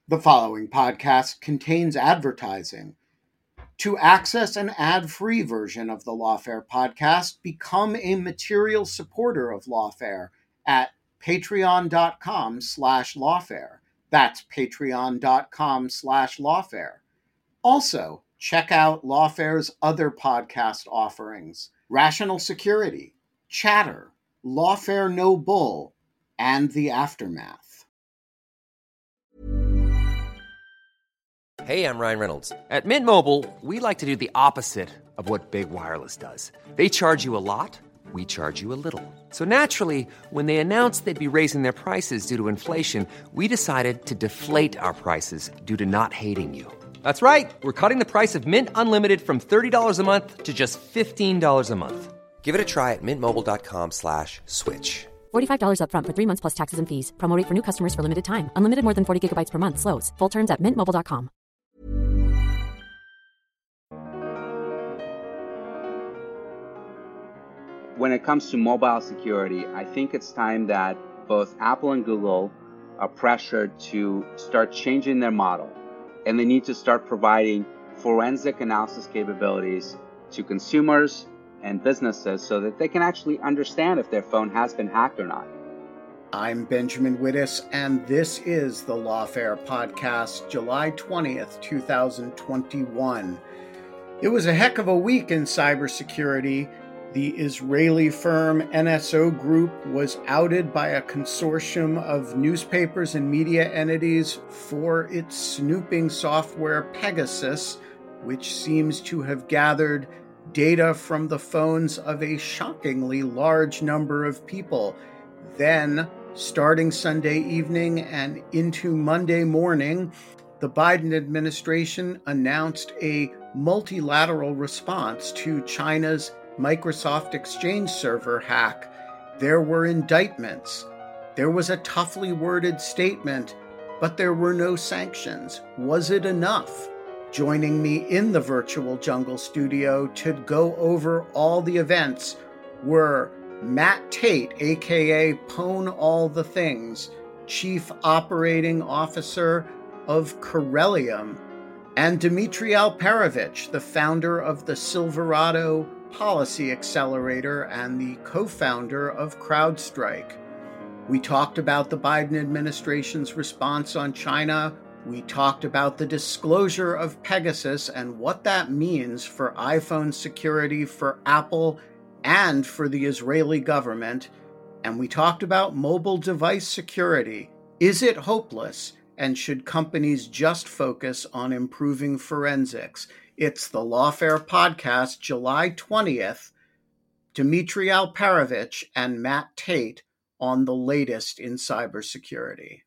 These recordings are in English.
The following podcast contains advertising. To access an ad-free version of the Lawfare podcast, become a material supporter of Lawfare at patreon.com/lawfare. That's patreon.com/lawfare. Also, check out Lawfare's other podcast offerings: Rational Security, Chatter, Lawfare No Bull, and The Aftermath. Hey, I'm Ryan Reynolds. At Mint Mobile, we like to do the opposite of what Big Wireless does. They charge you a lot, we charge you a little. So naturally, when they announced they'd be raising their prices due to inflation, we decided to deflate our prices due to not hating you. That's right. We're cutting the price of Mint Unlimited from $30 a month to just $15 a month. Give it a try at mintmobile.com/switch. $45 up front for 3 months plus taxes and fees. Promo rate for new customers for limited time. Unlimited more than 40 gigabytes per month. Slows full terms at mintmobile.com. When it comes to mobile security, I think it's time that both Apple and Google are pressured to start changing their model. And they need to start providing forensic analysis capabilities to consumers and businesses so that they can actually understand if their phone has been hacked or not. I'm Benjamin Wittes, and this is the Lawfare Podcast, July 20th, 2021. It was a heck of a week in cybersecurity. The Israeli firm NSO Group was outed by a consortium of newspapers and media entities for its snooping software Pegasus, which seems to have gathered data from the phones of a shockingly large number of people. Then, starting Sunday evening and into Monday morning, the Biden administration announced a multilateral response to China's Microsoft Exchange server hack. There were indictments. There was a toughly worded statement, but there were no sanctions. Was it enough? Joining me in the virtual jungle studio to go over all the events were Matt Tate, aka Pwn All the Things, Chief Operating Officer of Corellium, and Dmitry Alperovitch, the founder of the Silverado Policy Accelerator and the co-founder of CrowdStrike. We talked about the Biden administration's response on China. We talked about the disclosure of Pegasus and what that means for iPhone security for Apple and for the Israeli government. And we talked about mobile device security. Is it hopeless? And should companies just focus on improving forensics? It's the Lawfare Podcast, July 20th. Dmitry Alperovitch and Matt Tate on the latest in cybersecurity.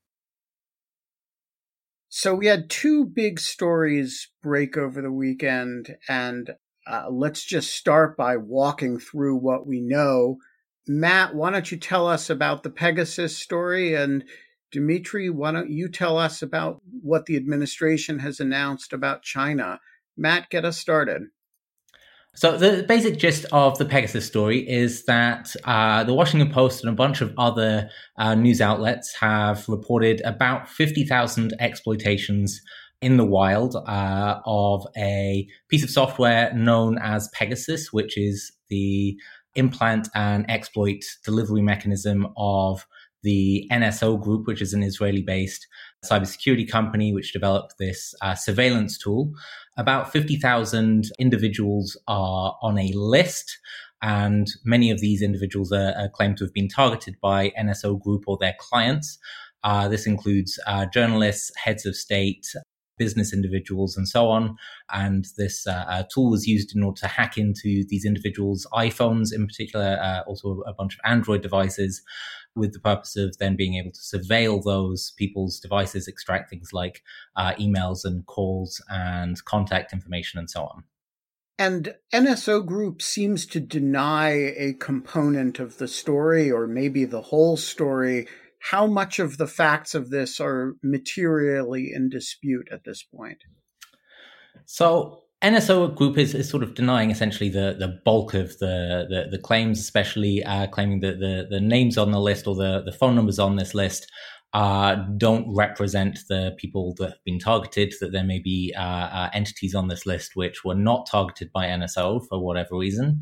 So we had two big stories break over the weekend, and let's just start by walking through what we know. Matt, why don't you tell us about the Pegasus story? And Dmitry, why don't you tell us about what the administration has announced about China? Matt, get us started. So the basic gist of the Pegasus story is that the Washington Post and a bunch of other news outlets have reported about 50,000 exploitations in the wild of a piece of software known as Pegasus, which is the implant and exploit delivery mechanism of the NSO Group, which is an Israeli-based cybersecurity company which developed this surveillance tool. About 50,000 individuals are on a list, and many of these individuals are claimed to have been targeted by NSO Group or their clients. This includes journalists, heads of state, business individuals, and so on. And this tool was used in order to hack into these individuals' iPhones, in particular, also a bunch of Android devices, with the purpose of then being able to surveil those people's devices, extract things like emails and calls and contact information and so on. And NSO Group seems to deny a component of the story, or maybe the whole story. How much of the facts of this are materially in dispute at this point? So NSO Group is sort of denying essentially the bulk of the claims, especially claiming that the names on the list or the phone numbers on this list don't represent the people that have been targeted, that there may be entities on this list which were not targeted by NSO for whatever reason.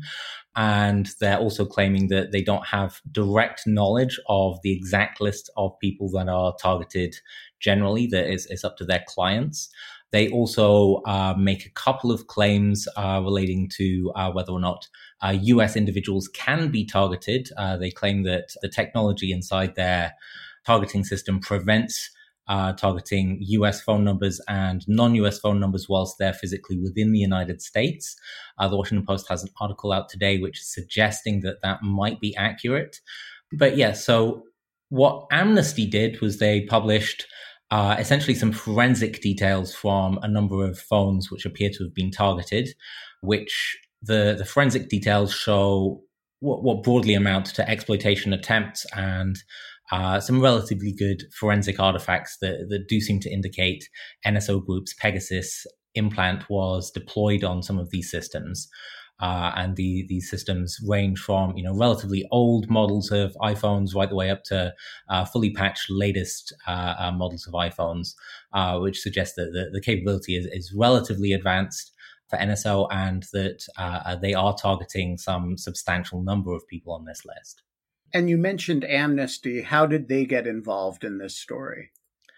And they're also claiming that they don't have direct knowledge of the exact list of people that are targeted generally, that is up to their clients. They also make a couple of claims relating to whether or not US individuals can be targeted. They claim that the technology inside their targeting system prevents targeting US phone numbers and non-US phone numbers whilst they're physically within the United States. The Washington Post has an article out today which is suggesting that that might be accurate. But yeah, so what Amnesty did was they published essentially some forensic details from a number of phones which appear to have been targeted, which the forensic details show what broadly amount to exploitation attempts and some relatively good forensic artifacts that do seem to indicate NSO Group's Pegasus implant was deployed on some of these systems. And these systems range from, relatively old models of iPhones right the way up to fully patched latest models of iPhones, which suggests that the capability is relatively advanced for NSO and that they are targeting some substantial number of people on this list. And you mentioned Amnesty. How did they get involved in this story?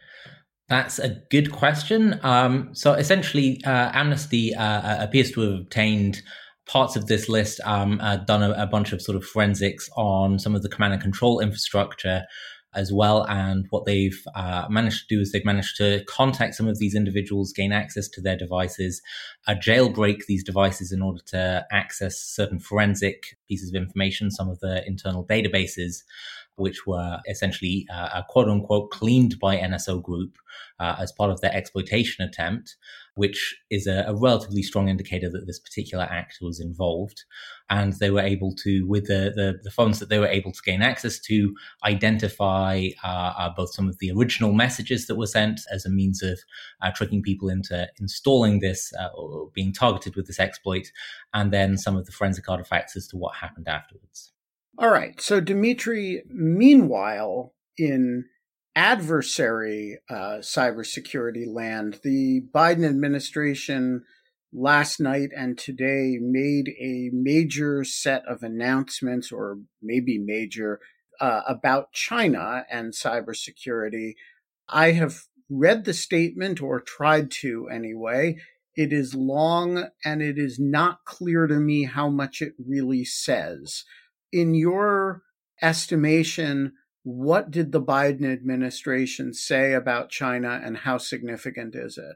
That's a good question. So essentially, Amnesty appears to have obtained parts of this list, done a bunch of sort of forensics on some of the command and control infrastructure as well. And what they've managed to do is they've managed to contact some of these individuals, gain access to their devices, jailbreak these devices in order to access certain forensic pieces of information, some of the internal databases, which were essentially quote unquote cleaned by NSO Group as part of their exploitation attempt, which is a relatively strong indicator that this particular actor was involved. And they were able to, with the phones that they were able to gain access to, identify both some of the original messages that were sent as a means of tricking people into installing this or being targeted with this exploit, and then some of the forensic artifacts as to what happened afterwards. All right. So, Dimitri, meanwhile, in adversary cybersecurity land, the Biden administration last night and today made a major set of announcements, or maybe major, about China and cybersecurity. I have read the statement, or tried to anyway. It is long, and it is not clear to me how much it really says. In your estimation, what did the Biden administration say about China, and how significant is it?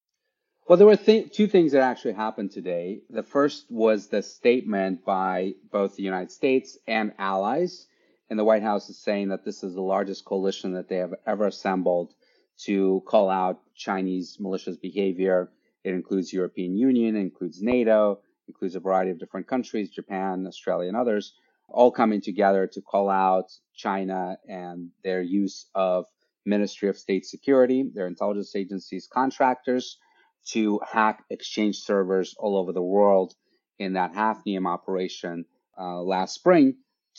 Well, there were two things that actually happened today. The first was the statement by both the United States and allies. And the White House is saying that this is the largest coalition that they have ever assembled to call out Chinese malicious behavior. It includes European Union, it includes NATO, it includes a variety of different countries, Japan, Australia, and others, all coming together to call out China and their use of Ministry of State Security, their intelligence agencies, contractors, to hack exchange servers all over the world in that Hafnium operation last spring,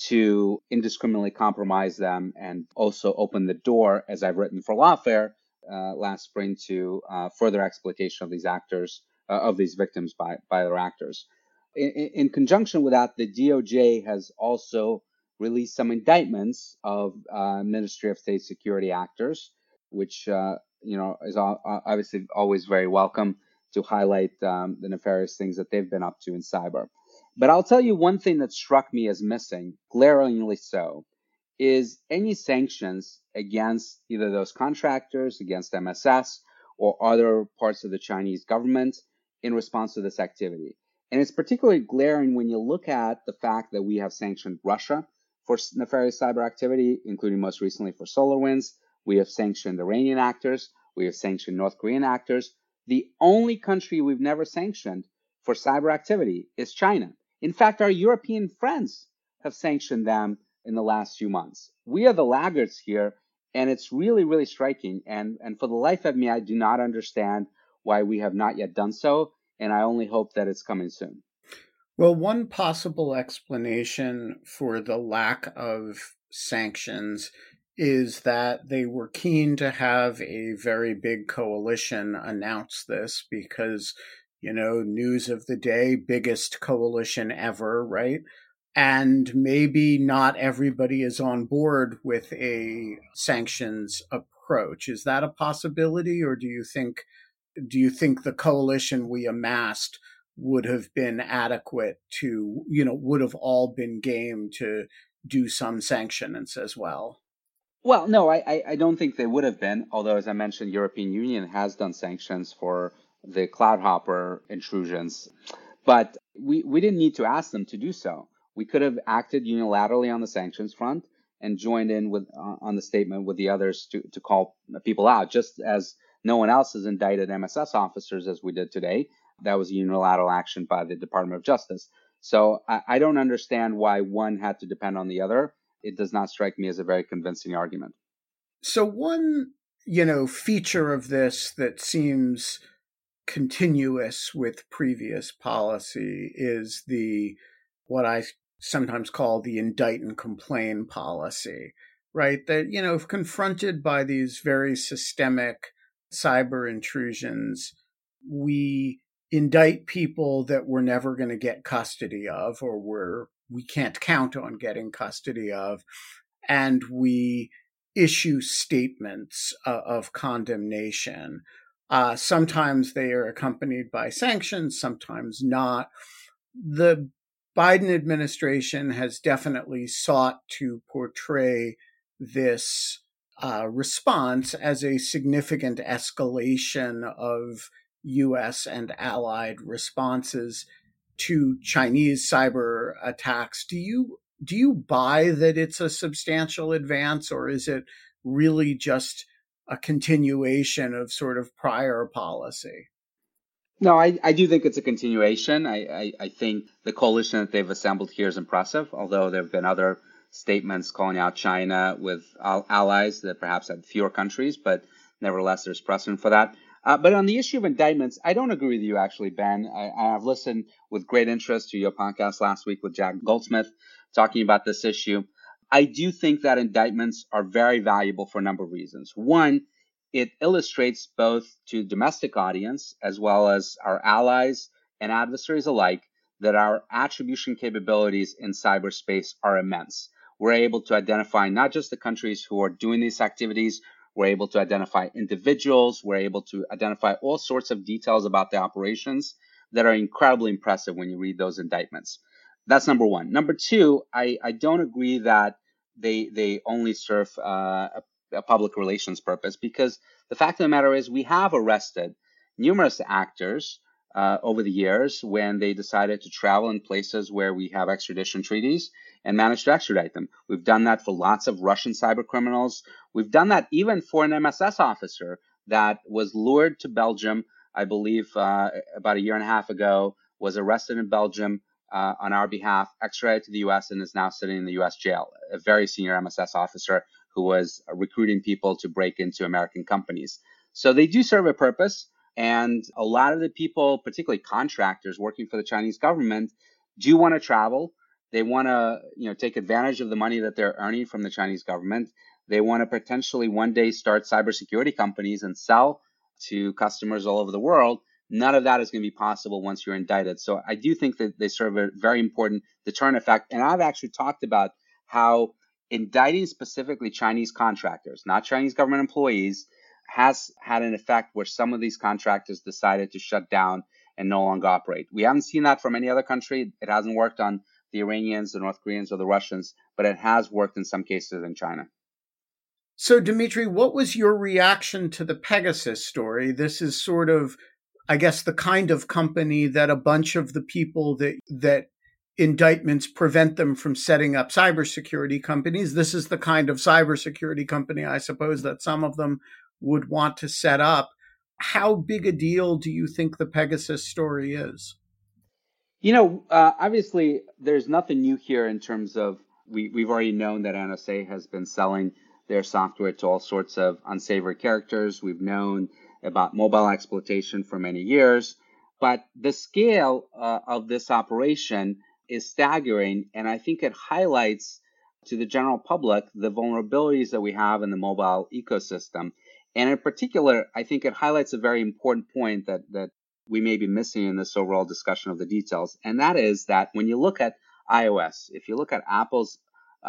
to indiscriminately compromise them and also open the door, as I've written for Lawfare last spring, to further exploitation of these actors, of these victims by their actors. In conjunction with that, the DOJ has also released some indictments of Ministry of State Security actors, which is obviously always very welcome to highlight the nefarious things that they've been up to in cyber. But I'll tell you one thing that struck me as missing, glaringly so, is any sanctions against either those contractors, against MSS, or other parts of the Chinese government in response to this activity. And it's particularly glaring when you look at the fact that we have sanctioned Russia for nefarious cyber activity, including most recently for SolarWinds. We have sanctioned Iranian actors. We have sanctioned North Korean actors. The only country we've never sanctioned for cyber activity is China. In fact, our European friends have sanctioned them in the last few months. We are the laggards here, and it's really, really striking. And for the life of me, I do not understand why we have not yet done so. And I only hope that it's coming soon. Well, one possible explanation for the lack of sanctions is that they were keen to have a very big coalition announce this because, news of the day, biggest coalition ever, right? And maybe not everybody is on board with a sanctions approach. Is that a possibility, or do you think the coalition we amassed would have been adequate to, would have all been game to do some sanctions as well? Well, no, I don't think they would have been, although, as I mentioned, European Union has done sanctions for the CloudHopper intrusions. But we didn't need to ask them to do so. We could have acted unilaterally on the sanctions front and joined in with on the statement with the others to call people out, just as no one else has indicted MSS officers as we did today. That was a unilateral action by the Department of Justice. So I don't understand why one had to depend on the other. It does not strike me as a very convincing argument. So one, feature of this that seems continuous with previous policy is what I sometimes call the indict and complain policy, right? That, if confronted by these very systemic cyber intrusions, we indict people that we're never going to get custody of, or we can't count on getting custody of, and we issue statements of condemnation. Sometimes they are accompanied by sanctions, sometimes not. The Biden administration has definitely sought to portray this response as a significant escalation of U.S. and allied responses to Chinese cyber attacks. Do you buy that it's a substantial advance, or is it really just a continuation of sort of prior policy? No, I do think it's a continuation. I think the coalition that they've assembled here is impressive, although there have been other statements calling out China with allies that perhaps had fewer countries, but nevertheless, there's precedent for that. But on the issue of indictments, I don't agree with you, actually, Ben. I have listened with great interest to your podcast last week with Jack Goldsmith talking about this issue. I do think that indictments are very valuable for a number of reasons. One, it illustrates both to domestic audience as well as our allies and adversaries alike that our attribution capabilities in cyberspace are immense. We're able to identify not just the countries who are doing these activities, we're able to identify individuals, we're able to identify all sorts of details about the operations that are incredibly impressive when you read those indictments. That's number one. Number two, I don't agree that they only serve a public relations purpose, because the fact of the matter is we have arrested numerous actors over the years when they decided to travel in places where we have extradition treaties and managed to extradite them. We've done that for lots of Russian cyber criminals. We've done that even for an MSS officer that was lured to Belgium, I believe about a year and a half ago, was arrested in Belgium on our behalf, extradited to the U.S., and is now sitting in the U.S. jail. A very senior MSS officer who was recruiting people to break into American companies. So they do serve a purpose. And a lot of the people, particularly contractors working for the Chinese government, do want to travel. They want to, take advantage of the money that they're earning from the Chinese government. They want to potentially one day start cybersecurity companies and sell to customers all over the world. None of that is going to be possible once you're indicted. So I do think that they serve a very important deterrent effect. And I've actually talked about how indicting specifically Chinese contractors, not Chinese government employees, has had an effect where some of these contractors decided to shut down and no longer operate. We haven't seen that from any other country. It hasn't worked on the Iranians, the North Koreans, or the Russians, but it has worked in some cases in China. So, Dmitry, what was your reaction to the Pegasus story? This is sort of, I guess, the kind of company that a bunch of the people that indictments prevent them from setting up cybersecurity companies. This is the kind of cybersecurity company, I suppose, that some of them would want to set up. How big a deal do you think the Pegasus story is? Obviously, there's nothing new here in terms of we've already known that NSA has been selling their software to all sorts of unsavory characters. We've known about mobile exploitation for many years, but the scale of this operation is staggering, and I think it highlights to the general public the vulnerabilities that we have in the mobile ecosystem. And in particular, I think it highlights a very important point that we may be missing in this overall discussion of the details. And that is that when you look at iOS, if you look at Apple's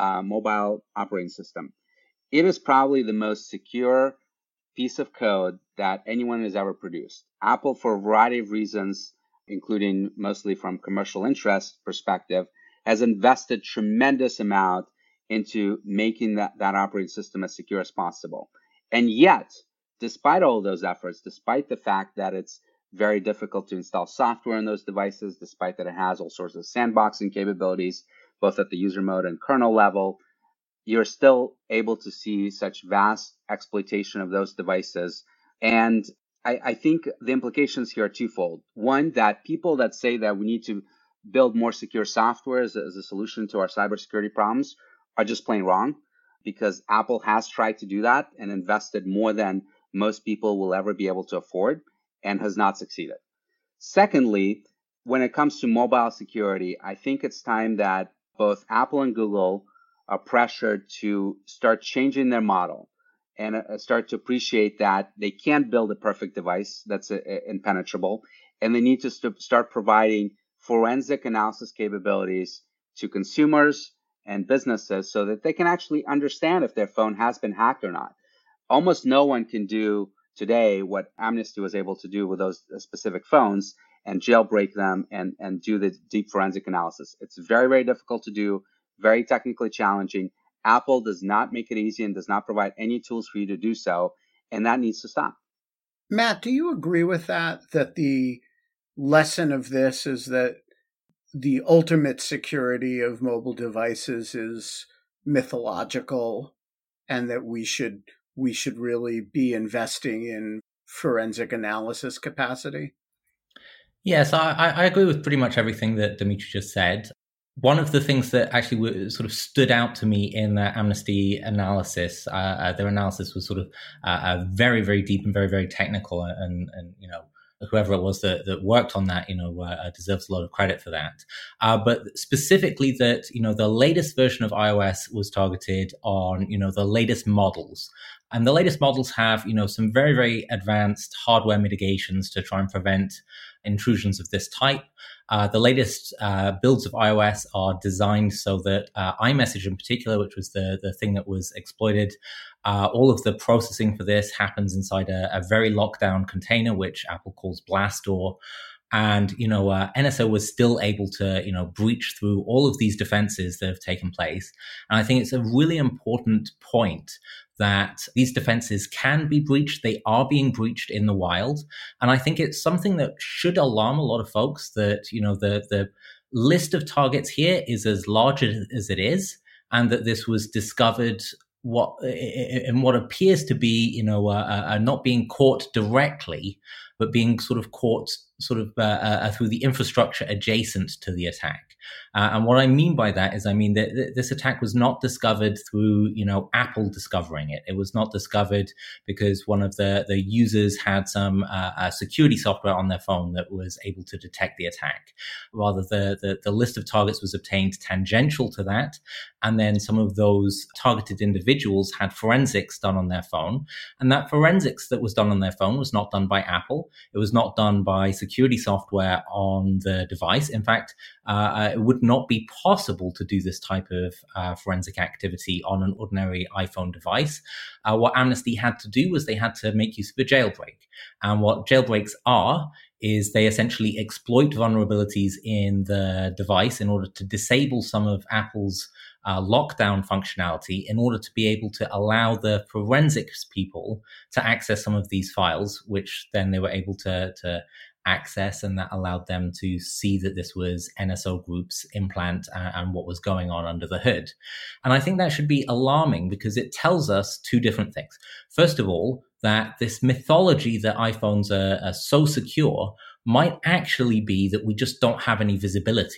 mobile operating system, it is probably the most secure piece of code that anyone has ever produced. Apple, for a variety of reasons, including mostly from commercial interest perspective, has invested tremendous amount into making that operating system as secure as possible. And yet, despite all those efforts, despite the fact that it's very difficult to install software in those devices, despite that it has all sorts of sandboxing capabilities, both at the user mode and kernel level, you're still able to see such vast exploitation of those devices. And I think the implications here are twofold. One, that people that say that we need to build more secure software as a solution to our cybersecurity problems are just plain wrong, because Apple has tried to do that and invested more than most people will ever be able to afford and has not succeeded. Secondly, when it comes to mobile security, I think it's time that both Apple and Google are pressured to start changing their model and start to appreciate that they can't build a perfect device that's impenetrable, and they need to start providing forensic analysis capabilities to consumers and businesses so that they can actually understand if their phone has been hacked or not. Almost no one can do today what Amnesty was able to do with those specific phones and jailbreak them and do the deep forensic analysis. It's very, very difficult to do, very technically challenging. Apple does not make it easy and does not provide any tools for you to do so, and that needs to stop. Matt, do you agree with that the lesson of this is that the ultimate security of mobile devices is mythological and that we should really be investing in forensic analysis capacity? Yes, I agree with pretty much everything that Dimitri just said. One of the things that actually sort of stood out to me in the Amnesty analysis, their analysis was sort of very, very deep and very, very technical, and whoever it was that worked on that, deserves a lot of credit for that. But specifically that, the latest version of iOS was targeted on, the latest models. And the latest models have, some very, very advanced hardware mitigations to try and prevent intrusions of this type. The latest builds of iOS are designed so that iMessage in particular, which was the thing that was exploited, all of the processing for this happens inside a very locked down container, which Apple calls Blastdoor. And, NSO was still able to, breach through all of these defenses that have taken place. And I think it's a really important point that these defenses can be breached. They are being breached in the wild. And I think it's something that should alarm a lot of folks that, the list of targets here is as large as it is, and that this was discovered in what appears to be, not being caught directly, but being sort of caught through the infrastructure adjacent to the attack. And what I mean by that is, that this attack was not discovered through, Apple discovering it. It was not discovered because one of the users had some security software on their phone that was able to detect the attack. Rather, the list of targets was obtained tangential to that. And then some of those targeted individuals had forensics done on their phone. And that forensics that was done on their phone was not done by Apple. It was not done by security software on the device. In fact, it would not be possible to do this type of forensic activity on an ordinary iPhone device. What Amnesty had to do was they had to make use of a jailbreak. And what jailbreaks are is they essentially exploit vulnerabilities in the device in order to disable some of Apple's lockdown functionality in order to be able to allow the forensics people to access some of these files, which then they were able to access, and that allowed them to see that this was NSO Group's implant and what was going on under the hood. And I think that should be alarming because it tells us two different things. First of all, that this mythology that iPhones are so secure might actually be that we just don't have any visibility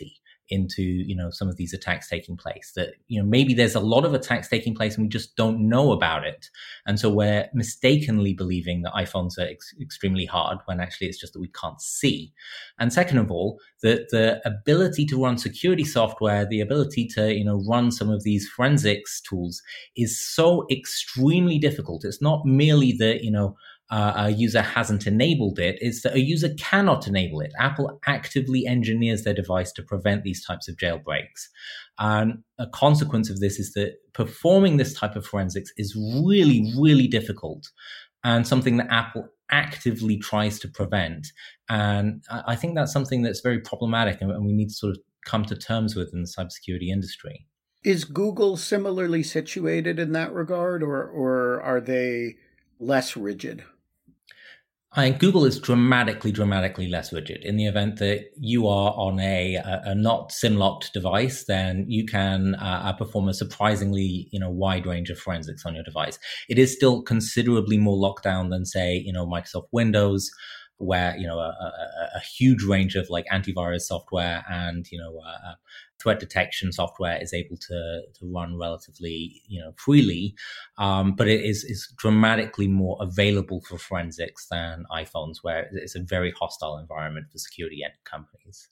into, some of these attacks taking place. That, maybe there's a lot of attacks taking place and we just don't know about it. And so we're mistakenly believing that iPhones are extremely hard when actually it's just that we can't see. And second of all, that the ability to run security software, the ability to, run some of these forensics tools is so extremely difficult. It's not merely that, a user hasn't enabled it, it's that a user cannot enable it. Apple actively engineers their device to prevent these types of jailbreaks. And a consequence of this is that performing this type of forensics is really, really difficult and something that Apple actively tries to prevent. And I think that's something that's very problematic and we need to sort of come to terms with in the cybersecurity industry. Is Google similarly situated in that regard, or are they less rigid? Google is dramatically less rigid. In the event that you are on a not SIM-locked device, then you can perform a surprisingly, wide range of forensics on your device. It is still considerably more locked down than, say, Microsoft Windows, where, a huge range of like antivirus software and, threat detection software is able to run relatively, freely. But it is dramatically more available for forensics than iPhones, where it's a very hostile environment for security companies.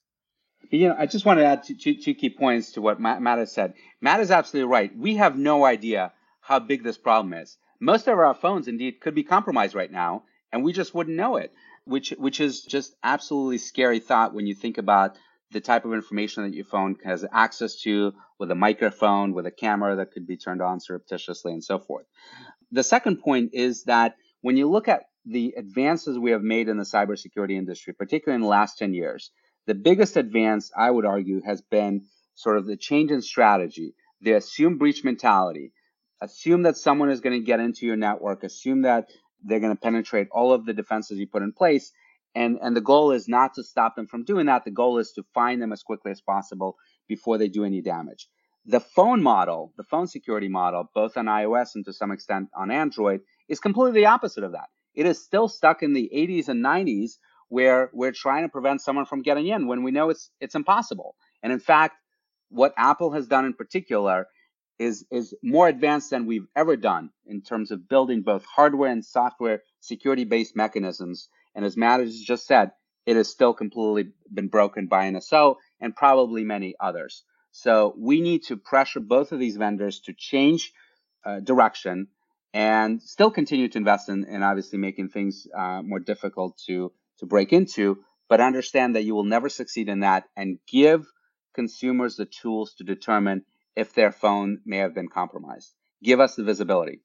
I just want to add two key points to what Matt has said. Matt is absolutely right. We have no idea how big this problem is. Most of our phones, indeed, could be compromised right now, and we just wouldn't know it, which is just absolutely scary thought when you think about the type of information that your phone has access to with a microphone, with a camera that could be turned on surreptitiously and so forth. The second point is that when you look at the advances we have made in the cybersecurity industry, particularly in the last 10 years, the biggest advance, I would argue, has been sort of the change in strategy, the assume breach mentality. Assume that someone is going to get into your network, assume that they're going to penetrate all of the defenses you put in place. And the goal is not to stop them from doing that. The goal is to find them as quickly as possible before they do any damage. The phone model, the phone security model, both on iOS and to some extent on Android, is completely the opposite of that. It is still stuck in the 80s and 90s where we're trying to prevent someone from getting in when we know it's impossible. And in fact, what Apple has done in particular is more advanced than we've ever done in terms of building both hardware and software security-based mechanisms. And as Matt has just said, it has still completely been broken by NSO and probably many others. So we need to pressure both of these vendors to change direction and still continue to invest in obviously making things more difficult to break into, but understand that you will never succeed in that and give consumers the tools to determine if their phone may have been compromised. Give us the visibility.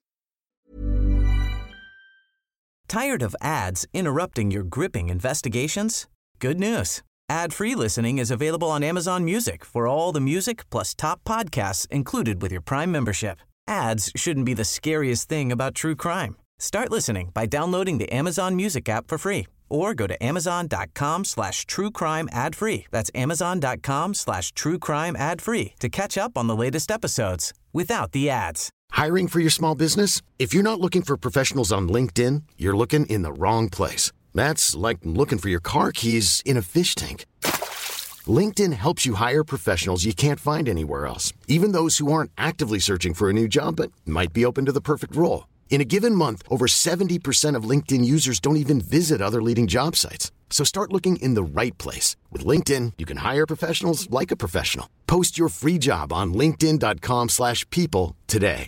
Tired of ads interrupting your gripping investigations? Good news. Ad-free listening is available on Amazon Music for all the music plus top podcasts included with your Prime membership. Ads shouldn't be the scariest thing about true crime. Start listening by downloading the Amazon Music app for free or go to amazon.com/truecrime ad-free. That's amazon.com/truecrime ad-free to catch up on the latest episodes without the ads. Hiring for your small business? If you're not looking for professionals on LinkedIn, you're looking in the wrong place. That's like looking for your car keys in a fish tank. LinkedIn helps you hire professionals you can't find anywhere else, even those who aren't actively searching for a new job but might be open to the perfect role. In a given month, over 70% of LinkedIn users don't even visit other leading job sites. So start looking in the right place. With LinkedIn, you can hire professionals like a professional. Post your free job on linkedin.com/people today.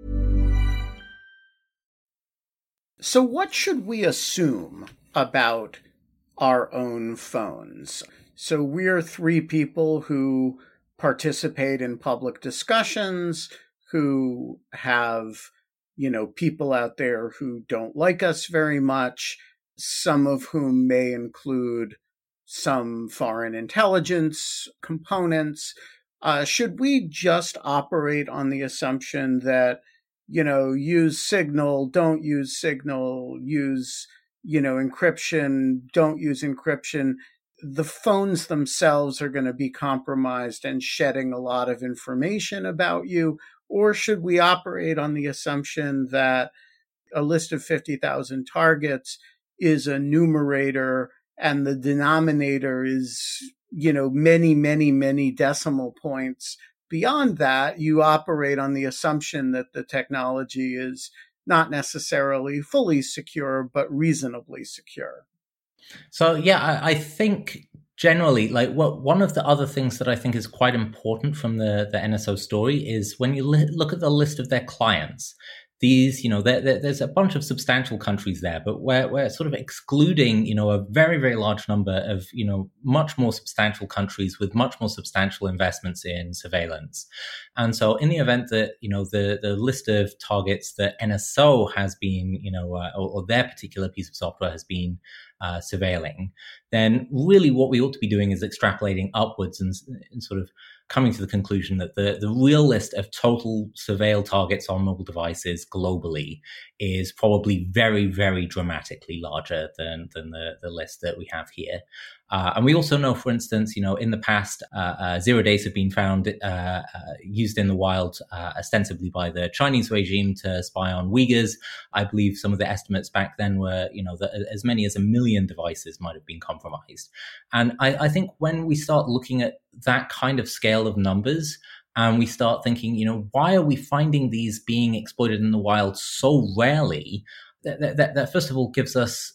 So what should we assume about our own phones? So we're three people who participate in public discussions, who have, people out there who don't like us very much, some of whom may include some foreign intelligence components. Should we just operate on the assumption that, use Signal, don't use Signal, use, encryption, don't use encryption? The phones themselves are going to be compromised and shedding a lot of information about you? Or should we operate on the assumption that a list of 50,000 targets is a numerator and the denominator is many, many, many decimal points. Beyond that, you operate on the assumption that the technology is not necessarily fully secure, but reasonably secure. So, yeah, I think generally, one of the other things that I think is quite important from the NSO story is when you look at the list of their clients. These, there's a bunch of substantial countries there, but we're sort of excluding, a very, very large number of, much more substantial countries with much more substantial investments in surveillance. And so in the event that, the list of targets that NSO has been, or their particular piece of software has been surveilling, then really what we ought to be doing is extrapolating upwards and sort of coming to the conclusion that the real list of total surveil targets on mobile devices globally is probably very, very dramatically larger than the list that we have here. And we also know, for instance, in the past, 0 days have been found used in the wild ostensibly by the Chinese regime to spy on Uyghurs. I believe some of the estimates back then were, that as many as 1 million devices might have been compromised. And I think when we start looking at that kind of scale of numbers, and we start thinking, why are we finding these being exploited in the wild so rarely? That first of all gives us,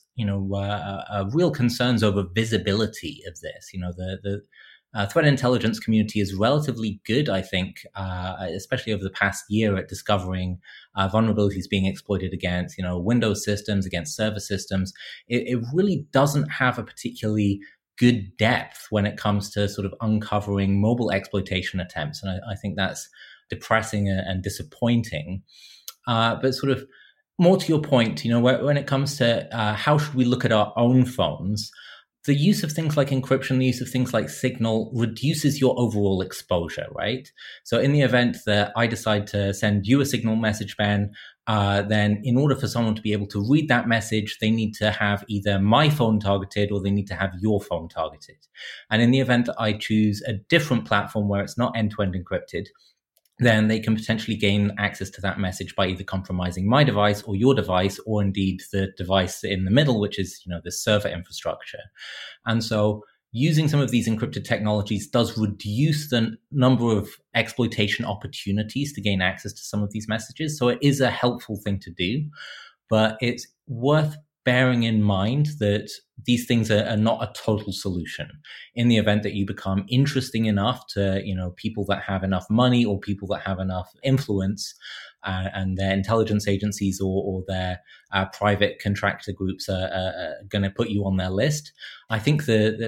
real concerns over visibility of this. The threat intelligence community is relatively good, I think, especially over the past year at discovering vulnerabilities being exploited against, Windows systems, against server systems. It really doesn't have a particularly good depth when it comes to sort of uncovering mobile exploitation attempts. And I think that's depressing and disappointing. But sort of more to your point, when it comes to how should we look at our own phones, the use of things like encryption, the use of things like Signal reduces your overall exposure, right? So in the event that I decide to send you a Signal message, Ben, then in order for someone to be able to read that message, they need to have either my phone targeted or they need to have your phone targeted. And in the event that I choose a different platform where it's not end-to-end encrypted, then they can potentially gain access to that message by either compromising my device or your device, or indeed the device in the middle, which is, the server infrastructure. And so using some of these encrypted technologies does reduce the number of exploitation opportunities to gain access to some of these messages. So it is a helpful thing to do, but it's worth bearing in mind that these things are not a total solution. In the event that you become interesting enough to, people that have enough money or people that have enough influence, and their intelligence agencies or their private contractor groups are going to put you on their list. I think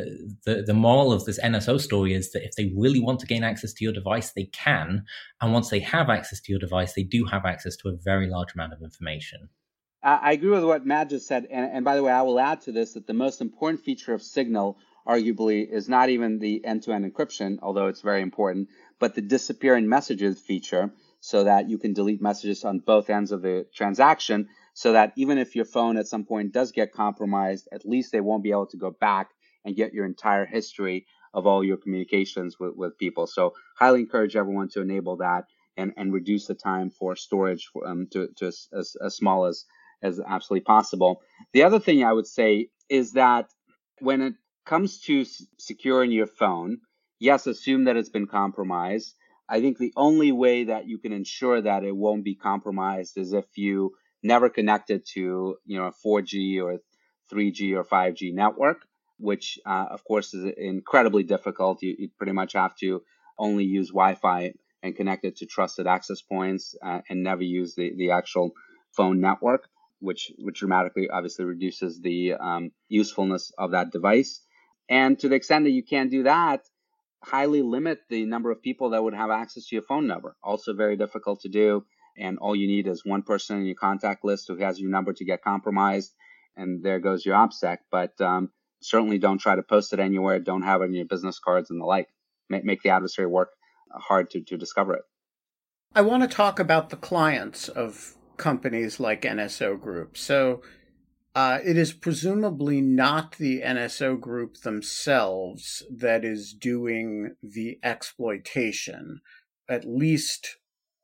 the moral of this NSO story is that if they really want to gain access to your device, they can. And once they have access to your device, they do have access to a very large amount of information. I agree with what Matt just said. And by the way, I will add to this that the most important feature of Signal, arguably, is not even the end-to-end encryption, although it's very important, but the disappearing messages feature, so that you can delete messages on both ends of the transaction, so that even if your phone at some point does get compromised, at least they won't be able to go back and get your entire history of all your communications with people. So highly encourage everyone to enable that and reduce the time for storage to as small as absolutely possible. The other thing I would say is that when it comes to securing your phone, yes, assume that it's been compromised. I think the only way that you can ensure that it won't be compromised is if you never connect it to, a 4G or 3G or 5G network, which of course is incredibly difficult. You pretty much have to only use Wi-Fi and connect it to trusted access points and never use the actual phone network, which dramatically obviously reduces the usefulness of that device. And to the extent that you can't do that, highly limit the number of people that would have access to your phone number. Also very difficult to do. And all you need is one person in your contact list who has your number to get compromised. And there goes your OPSEC. But certainly don't try to post it anywhere. Don't have it in your business cards and the like. Make the adversary work hard to discover it. I want to talk about the clients of companies like NSO Group. So it is presumably not the NSO Group themselves that is doing the exploitation, at least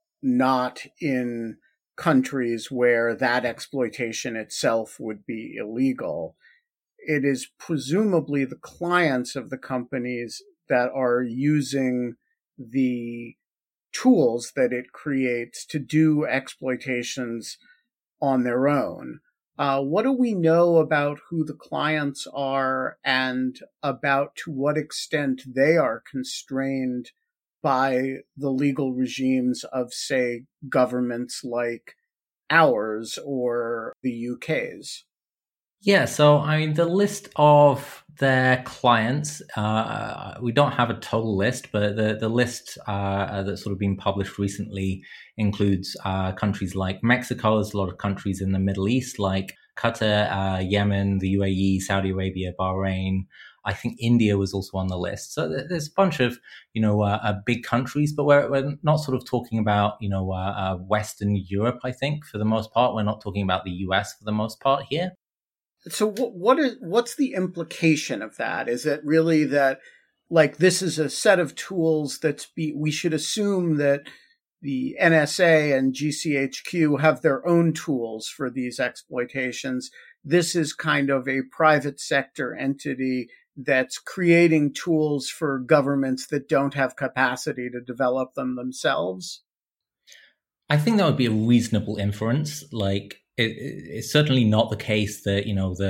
not in countries where that exploitation itself would be illegal. it is presumably the clients of the companies that are using the tools that it creates to do exploitations on their own. What do we know about who the clients are and about to what extent they are constrained by the legal regimes of, say, governments like ours or the UK's? Yeah, so I mean, the list of their clients, we don't have a total list, but the list that's sort of been published recently includes countries like Mexico. There's a lot of countries in the Middle East like Qatar, Yemen, the UAE, Saudi Arabia, Bahrain. I think India was also on the list. So there's a bunch of, big countries, but we're not sort of talking about, Western Europe, I think, for the most part. We're not talking about the US for the most part here. So what's the implication of that? Is it really that, like, this is a set of tools we should assume that the NSA and GCHQ have their own tools for these exploitations? This is kind of a private sector entity that's creating tools for governments that don't have capacity to develop them themselves? I think that would be a reasonable inference. Like, it's certainly not the case that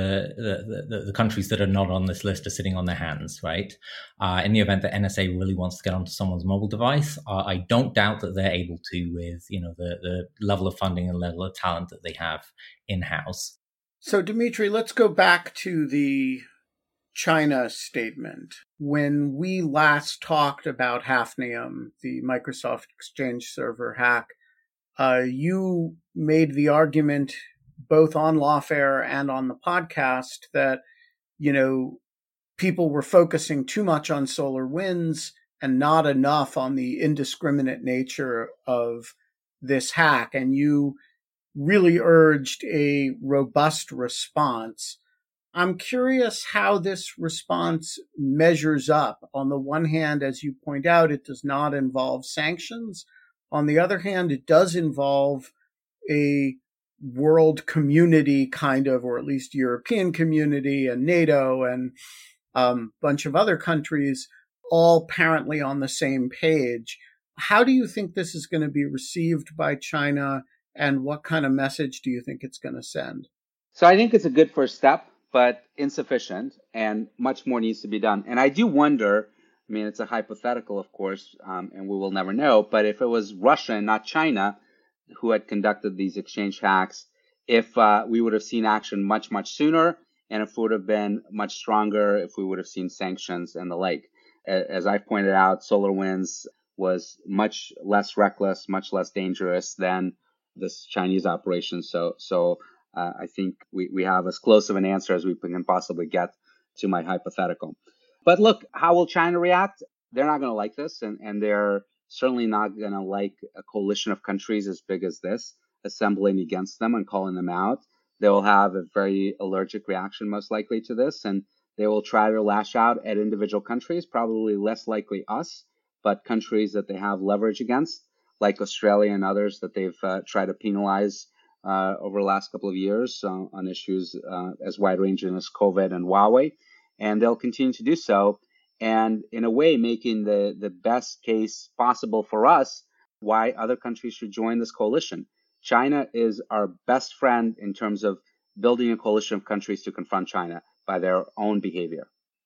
the countries that are not on this list are sitting on their hands, right? In the event that NSA really wants to get onto someone's mobile device, I don't doubt that they're able to with the level of funding and level of talent that they have in house. So, Dimitri, let's go back to the China statement. When we last talked about Hafnium, the Microsoft Exchange server hack, you made the argument both on Lawfare and on the podcast that, people were focusing too much on SolarWinds and not enough on the indiscriminate nature of this hack. And you really urged a robust response. I'm curious how this response measures up. On the one hand, as you point out, it does not involve sanctions. On the other hand, it does involve a world community kind of, or at least European community and NATO and a bunch of other countries all apparently on the same page. How do you think this is going to be received by China, and what kind of message do you think it's going to send? So I think it's a good first step, but insufficient, and much more needs to be done. And I do wonder, I mean, it's a hypothetical, of course, and we will never know, but if it was Russia and not China who had conducted these exchange hacks, if we would have seen action much, much sooner, and if it would have been much stronger, if we would have seen sanctions and the like. As I pointed out, SolarWinds was much less reckless, much less dangerous than this Chinese operation. So I think we have as close of an answer as we can possibly get to my hypothetical. But look, how will China react? They're not going to like this, and they're certainly not going to like a coalition of countries as big as this assembling against them and calling them out. They will have a very allergic reaction, most likely, to this, and they will try to lash out at individual countries, probably less likely us, but countries that they have leverage against, like Australia and others that they've tried to penalize over the last couple of years on issues as wide-ranging as COVID and Huawei. And they'll continue to do so, and in a way making the best case possible for us why other countries should join this coalition. China is our best friend in terms of building a coalition of countries to confront China by their own behavior.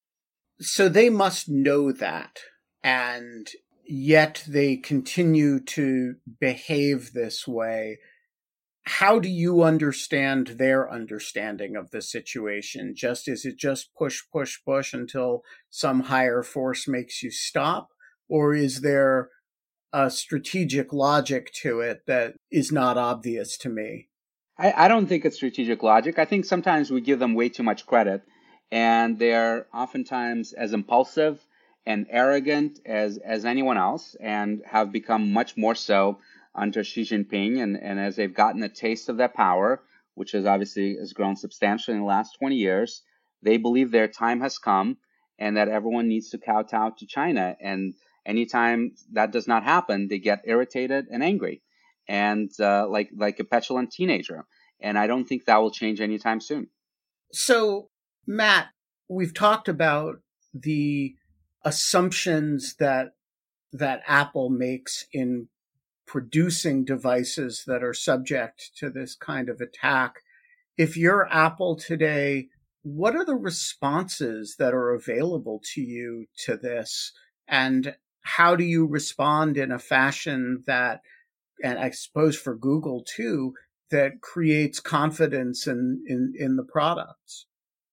So they must know that, and yet they continue to behave this way. How do you understand their understanding of the situation? Is it just push, push, push until some higher force makes you stop? Or is there a strategic logic to it that is not obvious to me? I don't think it's strategic logic. I think sometimes we give them way too much credit, and they're oftentimes as impulsive and arrogant as anyone else, and have become much more so under Xi Jinping, and as they've gotten a taste of that power, which has grown substantially in the last 20 years, they believe their time has come and that everyone needs to kowtow to China. And anytime that does not happen, they get irritated and angry, and like a petulant teenager. And I don't think that will change anytime soon. So Matt, we've talked about the assumptions that Apple makes in producing devices that are subject to this kind of attack. If you're Apple today, what are the responses that are available to you to this? And how do you respond in a fashion that, and I suppose for Google too, that creates confidence in the products?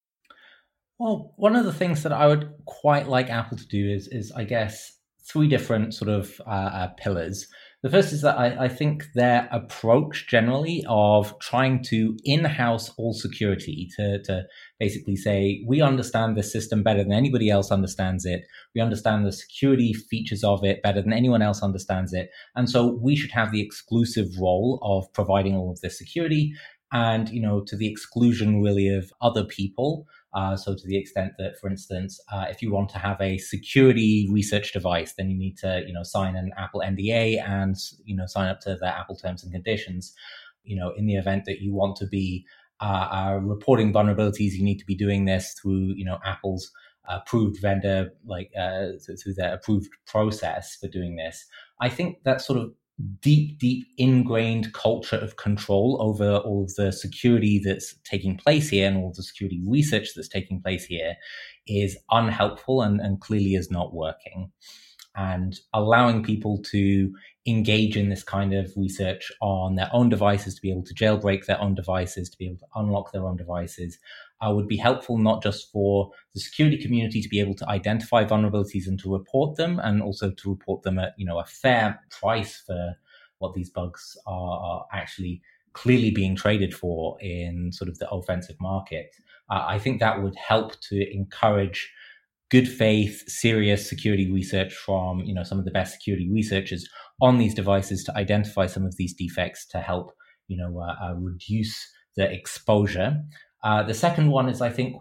Well, one of the things that I would quite like Apple to do is I guess, three different sort of pillars. The first is that I think their approach generally of trying to in-house all security to basically say, we understand this system better than anybody else understands it. We understand the security features of it better than anyone else understands it. And so we should have the exclusive role of providing all of this security and, to the exclusion really of other people. So to the extent that, for instance, if you want to have a security research device, then you need to, sign an Apple NDA and, sign up to the Apple terms and conditions. In the event that you want to be reporting vulnerabilities, you need to be doing this through, Apple's approved vendor, through their approved process for doing this. I think that sort of deep ingrained culture of control over all of the security that's taking place here and all the security research that's taking place here is unhelpful and clearly is not working. And allowing people to engage in this kind of research on their own devices, to be able to jailbreak their own devices, to be able to unlock their own devices, would be helpful not just for the security community to be able to identify vulnerabilities and to report them, and also to report them at a fair price for what these bugs are actually clearly being traded for in sort of the offensive market. I think that would help to encourage good faith, serious security research from some of the best security researchers on these devices to identify some of these defects to help reduce the exposure. The second one is, I think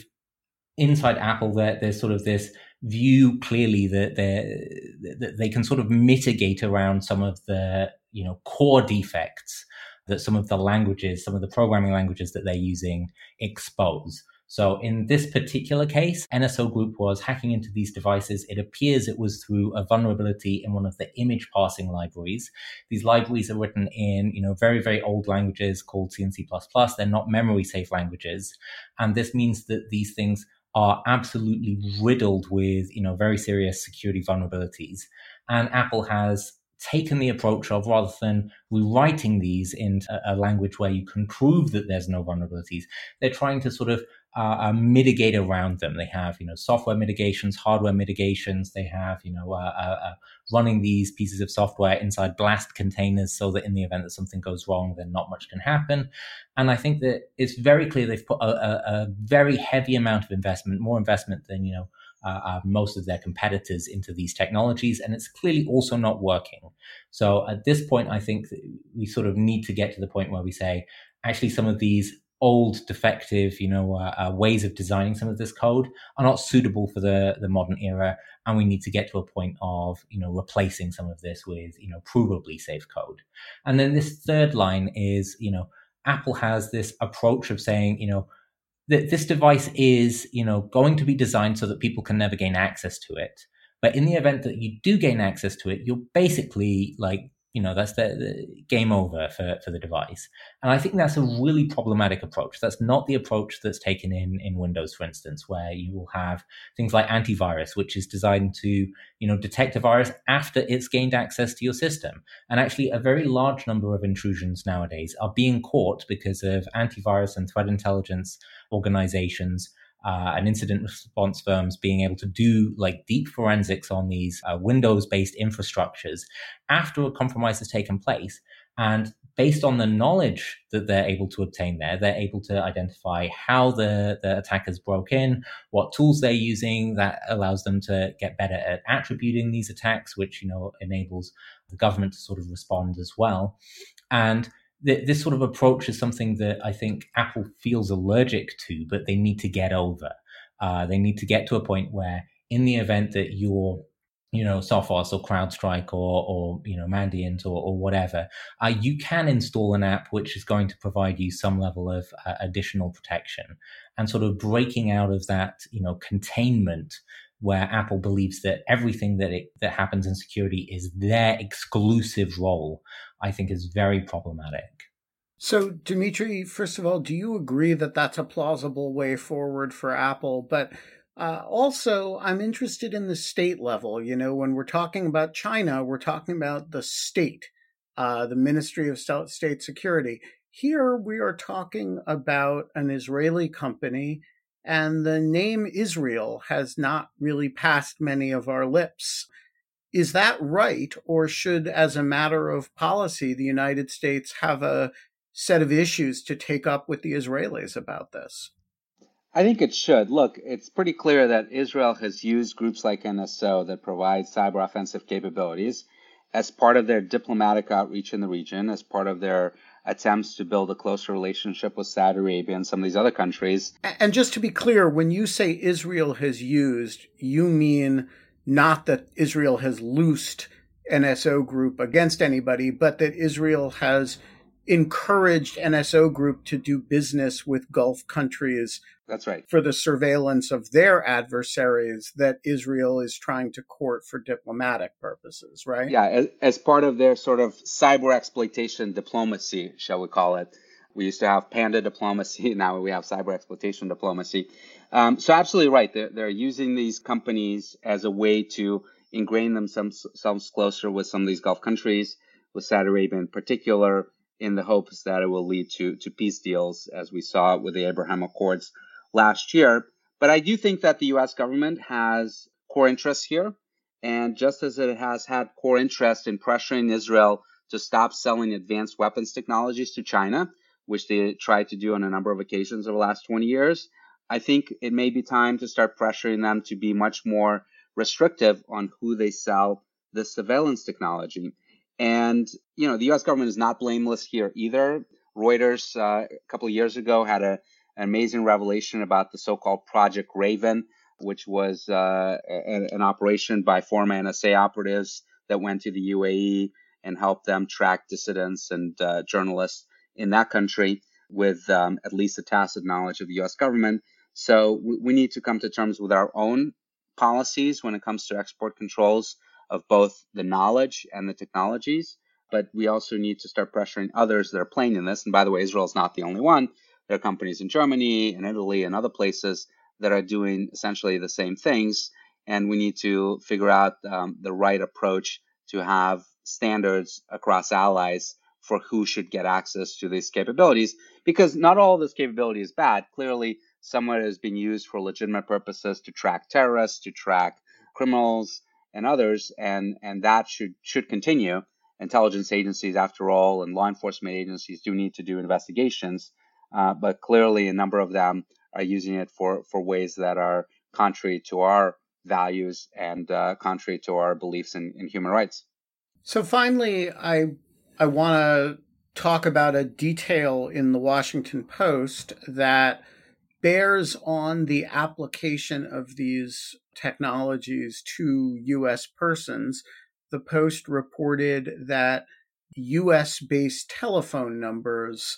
inside Apple, there's sort of this view clearly that they can sort of mitigate around some of the core defects that some of the programming languages that they're using expose. So in this particular case, NSO Group was hacking into these devices. It appears it was through a vulnerability in one of the image parsing libraries. These libraries are written in, very, very old languages called C and C++. They're not memory safe languages. And this means that these things are absolutely riddled with, very serious security vulnerabilities. And Apple has taken the approach of, rather than rewriting these into a language where you can prove that there's no vulnerabilities, they're trying to sort of mitigate around them. They have, software mitigations, hardware mitigations. They have, running these pieces of software inside blast containers so that in the event that something goes wrong, then not much can happen. And I think that it's very clear they've put a very heavy amount of investment, more investment than, most of their competitors into these technologies, and it's clearly also not working. So at this point, I think that we sort of need to get to the point where we say, actually, some of these old, defective, ways of designing some of this code are not suitable for the modern era, and we need to get to a point of, replacing some of this with, provably safe code. And then this third line is, Apple has this approach of saying, that this device is, going to be designed so that people can never gain access to it. But in the event that you do gain access to it, you're basically that's the game over for the device. And I think that's a really problematic approach. That's not the approach that's taken in Windows, for instance, where you will have things like antivirus, which is designed to, detect a virus after it's gained access to your system. And actually, a very large number of intrusions nowadays are being caught because of antivirus and threat intelligence organizations and incident response firms being able to do deep forensics on these Windows-based infrastructures after a compromise has taken place. And based on the knowledge that they're able to obtain there, they're able to identify how the attackers broke in, what tools they're using. That allows them to get better at attributing these attacks, which, enables the government to sort of respond as well. And this sort of approach is something that I think Apple feels allergic to, but they need to get over. They need to get to a point where, in the event that you're Sophos or CrowdStrike or Mandiant or whatever, you can install an app which is going to provide you some level of additional protection, and sort of breaking out of that, containment where Apple believes that everything that happens in security is their exclusive role, I think is very problematic. So, Dimitri, first of all, do you agree that that's a plausible way forward for Apple? But also, I'm interested in the state level. When we're talking about China, we're talking about the state, the Ministry of State Security. Here, we are talking about an Israeli company, and the name Israel has not really passed many of our lips. Is that right? Or should, as a matter of policy, the United States have a set of issues to take up with the Israelis about this? I think it should. Look, it's pretty clear that Israel has used groups like NSO that provide cyber offensive capabilities as part of their diplomatic outreach in the region, as part of their attempts to build a closer relationship with Saudi Arabia and some of these other countries. And just to be clear, when you say Israel has used, you mean not that Israel has loosed NSO group against anybody, but that Israel has encouraged NSO group to do business with Gulf countries. That's right. For the surveillance of their adversaries that Israel is trying to court for diplomatic purposes, right? Yeah, as part of their sort of cyber exploitation diplomacy, shall we call it. We used to have panda diplomacy. Now we have cyber exploitation diplomacy. So absolutely right. They're using these companies as a way to ingrain themselves closer with some of these Gulf countries, with Saudi Arabia in particular, in the hopes that it will lead to peace deals, as we saw with the Abraham Accords last year. But I do think that the U.S. government has core interests here. And just as it has had core interest in pressuring Israel to stop selling advanced weapons technologies to China, which they tried to do on a number of occasions over the last 20 years, I think it may be time to start pressuring them to be much more restrictive on who they sell this surveillance technology. And, the U.S. government is not blameless here either. Reuters a couple of years ago had an amazing revelation about the so-called Project Raven, which was an operation by former NSA operatives that went to the UAE and helped them track dissidents and journalists in that country with at least a tacit knowledge of the U.S. government. So we need to come to terms with our own policies when it comes to export controls of both the knowledge and the technologies. But we also need to start pressuring others that are playing in this. And by the way, Israel is not the only one. There are companies in Germany and Italy and other places that are doing essentially the same things. And we need to figure out the right approach to have standards across allies for who should get access to these capabilities. Because not all of this capability is bad. Clearly, some of it has been used for legitimate purposes to track terrorists, to track criminals, and others, and that should continue. Intelligence agencies, after all, and law enforcement agencies do need to do investigations, but clearly a number of them are using it for ways that are contrary to our values and contrary to our beliefs in human rights. So finally, I want to talk about a detail in the Washington Post that bears on the application of these technologies to U.S. persons. The Post reported that U.S.-based telephone numbers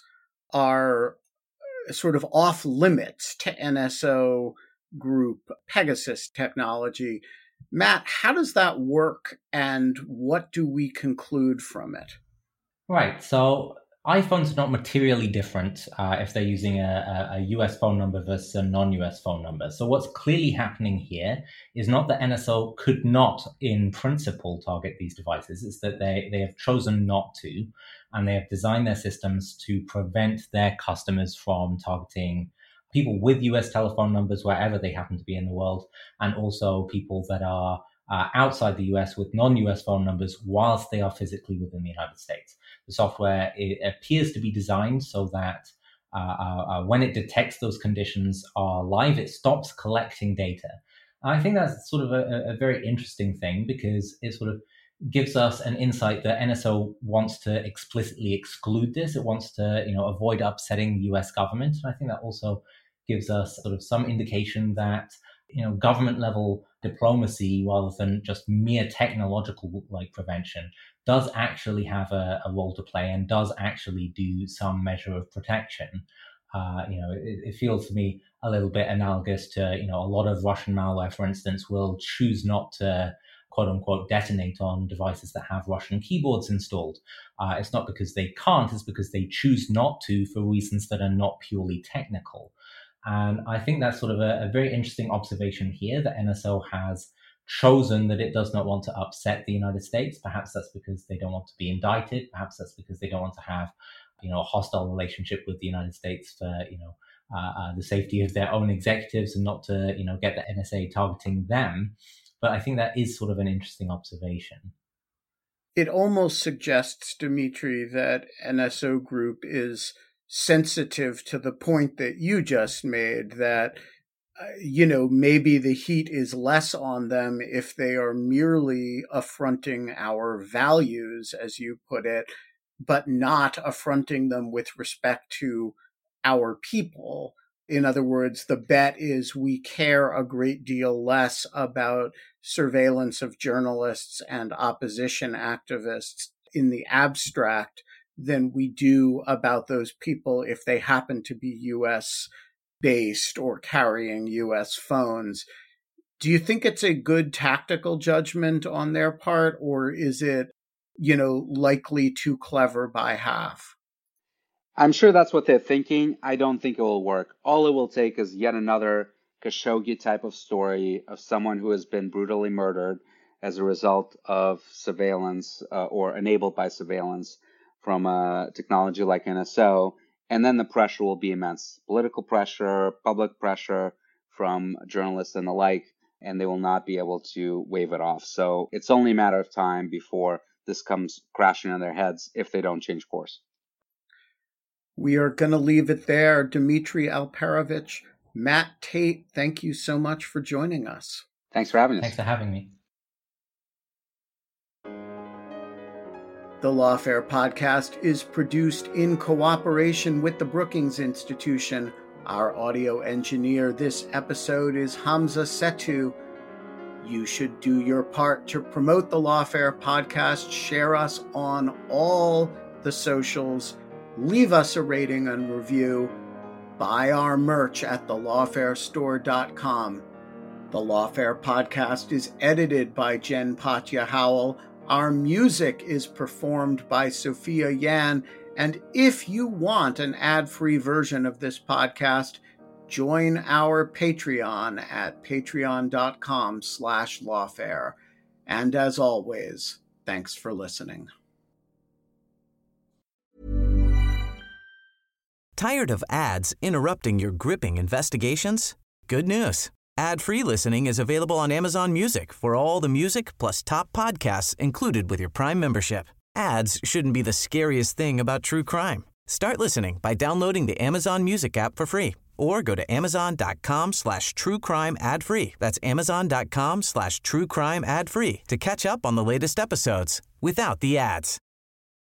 are sort of off limits to NSO group Pegasus technology. Matt, how does that work, and what do we conclude from it? Right. So iPhones are not materially different if they're using a US phone number versus a non-US phone number. So what's clearly happening here is not that NSO could not, in principle, target these devices. It's that they have chosen not to, and they have designed their systems to prevent their customers from targeting people with US telephone numbers wherever they happen to be in the world, and also people that are outside the US with non-US phone numbers whilst they are physically within the United States. The software appears to be designed so that when it detects those conditions are live, it stops collecting data. And I think that's sort of a very interesting thing, because it sort of gives us an insight that NSO wants to explicitly exclude this. It wants to, avoid upsetting the US government. And I think that also gives us sort of some indication that government level diplomacy rather than just mere technological prevention does actually have a role to play and does actually do some measure of protection. It feels to me a little bit analogous to, a lot of Russian malware, for instance, will choose not to quote unquote detonate on devices that have Russian keyboards installed. It's not because they can't, it's because they choose not to for reasons that are not purely technical. And I think that's sort of a very interesting observation here that NSO has chosen that it does not want to upset the United States. Perhaps that's because they don't want to be indicted. Perhaps that's because they don't want to have, a hostile relationship with the United States for, the safety of their own executives and not to, get the NSA targeting them. But I think that is sort of an interesting observation. It almost suggests, Dmitry, that NSO Group is sensitive to the point that you just made, that, maybe the heat is less on them if they are merely affronting our values, as you put it, but not affronting them with respect to our people. In other words, the bet is we care a great deal less about surveillance of journalists and opposition activists in the abstract than we do about those people if they happen to be U.S. based or carrying U.S. phones. Do you think it's a good tactical judgment on their part, or is it, likely too clever by half? I'm sure that's what they're thinking. I don't think it will work. All it will take is yet another Khashoggi type of story of someone who has been brutally murdered as a result of surveillance or enabled by surveillance from a technology like NSO. And then the pressure will be immense. Political pressure, public pressure from journalists and the like, and they will not be able to wave it off. So it's only a matter of time before this comes crashing on their heads if they don't change course. We are going to leave it there. Dmitry Alperovitch, Matt Tate, thank you so much for joining us. Thanks for having us. Thanks for having me. The Lawfare podcast is produced in cooperation with the Brookings Institution. Our audio engineer this episode is Hamza Setu. You should do your part to promote the Lawfare podcast. Share us on all the socials. Leave us a rating and review. Buy our merch at thelawfarestore.com. The Lawfare podcast is edited by Jen Patja Howell. Our music is performed by Sophia Yan. And if you want an ad-free version of this podcast, join our Patreon at patreon.com/lawfare. And as always, thanks for listening. Tired of ads interrupting your gripping investigations? Good news. Ad-free listening is available on Amazon Music for all the music plus top podcasts included with your Prime membership. Ads shouldn't be the scariest thing about true crime. Start listening by downloading the Amazon Music app for free or go to amazon.com/truecrime ad-free. That's amazon.com/truecrime ad-free to catch up on the latest episodes without the ads.